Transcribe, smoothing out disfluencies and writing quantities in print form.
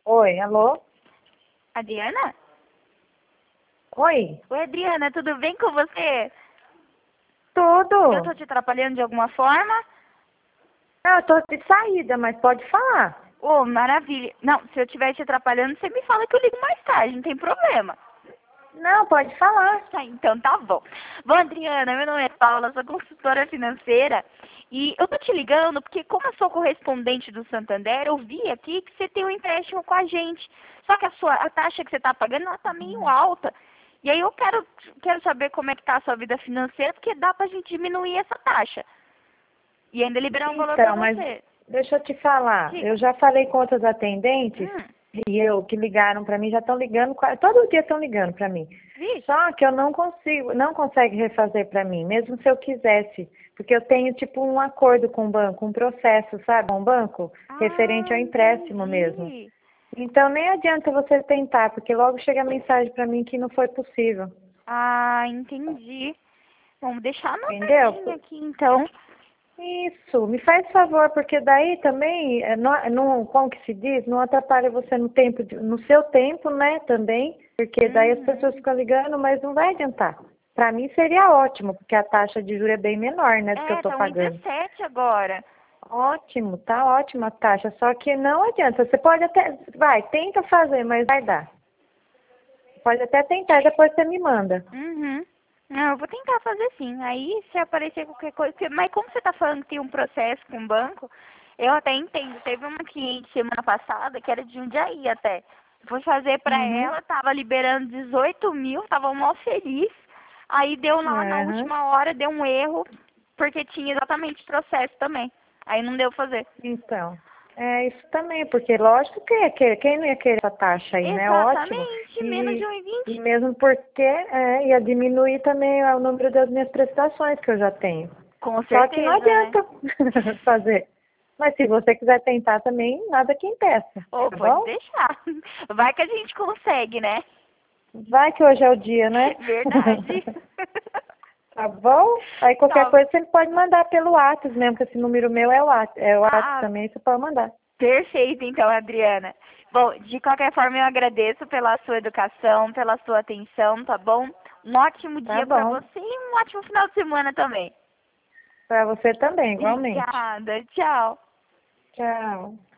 Oi, alô? Adriana? Oi, Oi, Adriana, tudo bem com você? Eu tô tudo? te atrapalhando de alguma forma? Não, eu tô de saída, mas pode falar. Oh, maravilha. Não, se eu estiver te atrapalhando, você me fala que eu ligo mais tarde, não tem problema. Não, pode falar. Tá, então tá bom. Bom, Adriana, meu nome é Paula, sou consultora financeira e eu tô te ligando porque como eu sou correspondente do Santander, eu vi aqui que você tem um empréstimo com a gente. Só que a taxa que você tá pagando, ela tá meio alta. E aí eu quero saber como é que tá a sua vida financeira, porque dá pra gente diminuir essa taxa. E ainda liberar um valor pra Então, mas você. deixa eu te falar. Eu Diga. já falei com outros atendentes Hum, e eu que ligaram pra mim, já estão ligando, todo dia estão ligando pra mim. vixe. Só que eu não consigo, não consegue refazer pra mim, mesmo se eu quisesse, porque eu tenho tipo um acordo com o banco, um processo, sabe, com o banco, referente Ah, ao empréstimo mesmo. entendi. Então nem adianta você tentar, porque logo chega a mensagem para mim que não foi possível. Ah, entendi. Vamos deixar Entendeu? anotadinho aqui então. Isso, me faz favor, porque daí também, não, como que se diz, não atrapalha você no tempo, no seu tempo, né, também, porque daí as pessoas Uhum. ficam ligando, mas não vai adiantar. Para mim seria ótimo, porque a taxa de juros é bem menor, né, do que eu É, estou tá pagando. 1,17 agora. Ótimo, tá ótima a taxa, só que não adianta, você pode até, vai, tenta fazer, mas vai dar. Pode até tentar, depois você me manda. Uhum. Não, eu vou tentar fazer sim. Aí, se aparecer qualquer coisa... Mas como você tá falando que tem um processo com o banco, eu até entendo. Teve uma cliente semana passada que era de Jundiaí até. Fui fazer pra Uhum. ela, tava liberando 18 mil, tava mó feliz. Aí deu lá na Aham. última hora, deu um erro, porque tinha exatamente processo também. Aí não deu fazer. Então, é isso também, porque lógico que ia querer, quem não ia querer essa taxa aí, né? Ótimo. Exatamente, menos de E, 1,20. e mesmo porque ia diminuir também o número das minhas prestações que eu já tenho. Com Só que não certeza, né? adianta fazer. Mas se você quiser tentar também, nada que impeça, Ou tá pode bom? deixar. Vai que a gente consegue, né? Vai que hoje é o dia, né? Verdade. Tá bom? Aí qualquer Tá. coisa você pode mandar pelo WhatsApp mesmo, que esse número meu é o WhatsApp. É o WhatsApp Ah, também, você pode mandar. perfeito então, Adriana. Bom, de qualquer forma eu agradeço pela sua educação, pela sua atenção, tá bom? Um ótimo Tá dia pra bom. você e um ótimo final de semana também. Pra você também, igualmente. Obrigada, tchau. Tchau.